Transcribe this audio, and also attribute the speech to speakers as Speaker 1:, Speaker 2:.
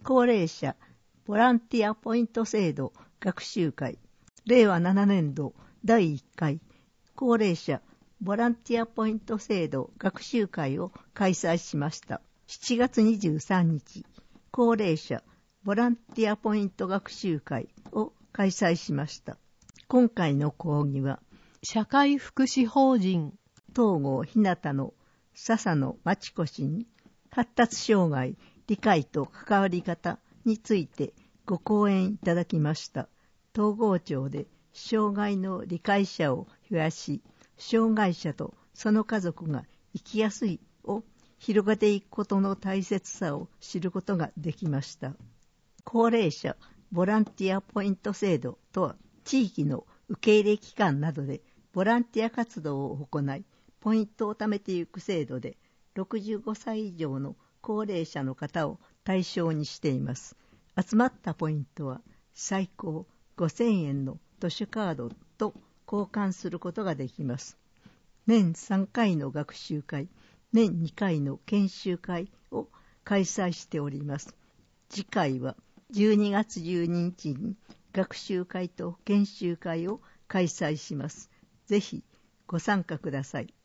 Speaker 1: 高齢者ボランティアポイント制度学習会令和7年度第1回高齢者ボランティアポイント制度学習会を開催しました。7月23日、高齢者ボランティアポイント学習会を開催しました。今回の講義は、
Speaker 2: 社会福祉法人
Speaker 1: 東郷ひなたの笹野町子氏に発達障害理解と関わり方についてご講演いただきました。東郷町で障害の理解者を増やし、障害者とその家族が生きやすいを広げていくことの大切さを知ることができました。高齢者ボランティアポイント制度とは、地域の受け入れ機関などでボランティア活動を行い、ポイントを貯めていく制度で、65歳以上の高齢者の方を対象にしています。集まったポイントは最高5000円の図書カードと交換することができます。年3回の学習会、年2回の研修会を開催しております。次回は12月12日に学習会と研修会を開催します。ぜひご参加ください。